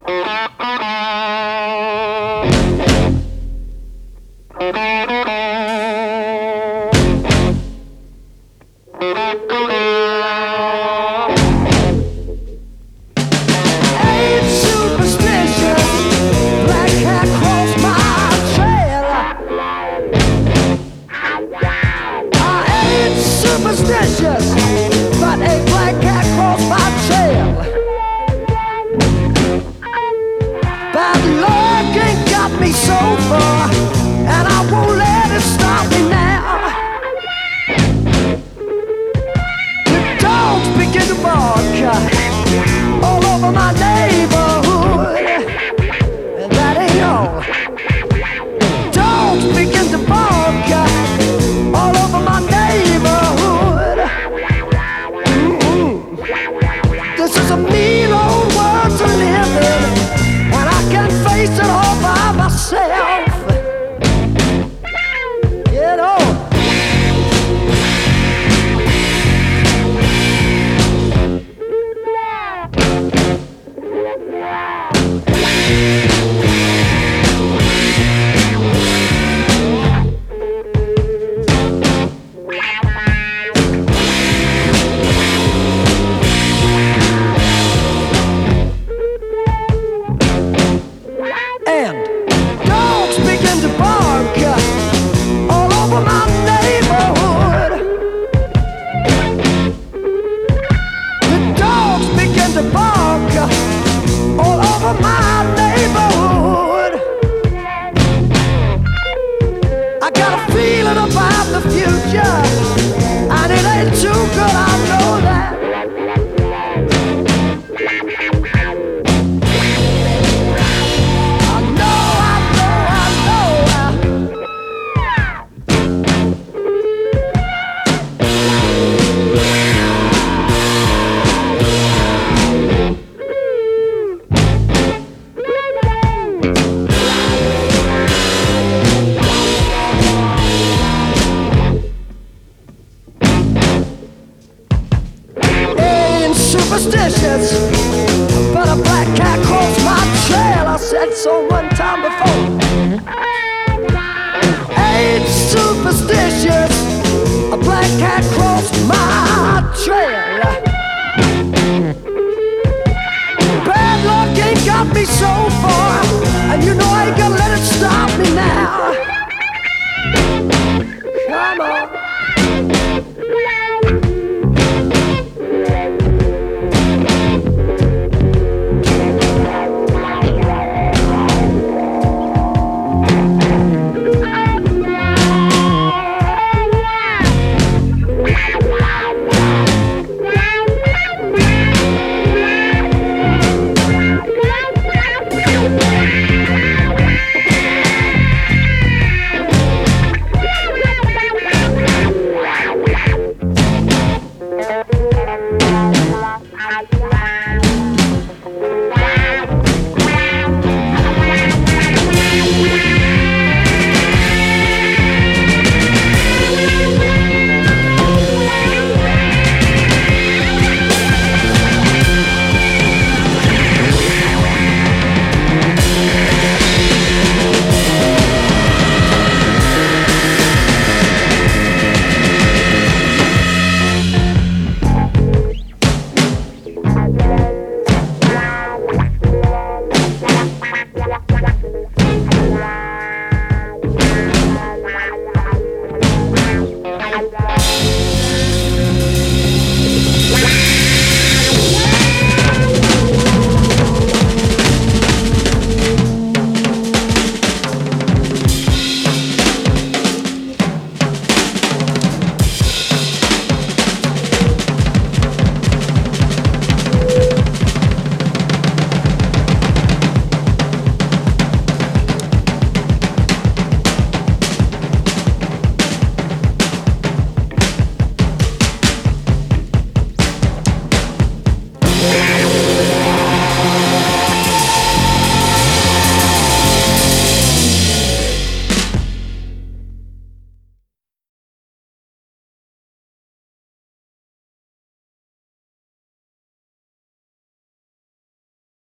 Superstitious, but a black cat crossed my trail. Bad luck ain't got me so far, and I won't let it stop me now. The dogs begin to bark all over my neighborhood, and that ain't all. Dogs begin to bark all over my neighborhood. This is a mean old world to live in, and I can't face it all by myself. You know. And dogs begin to bark all over my neighborhood. The dogs begin to bark all over my neighborhood. I got a feeling about the future, and it ain't too good, I know that. Superstitious, but a black cat crossed my trail. I said so one time before. Ain't superstitious, a black cat crossed my trail. Bad luck ain't got me so far.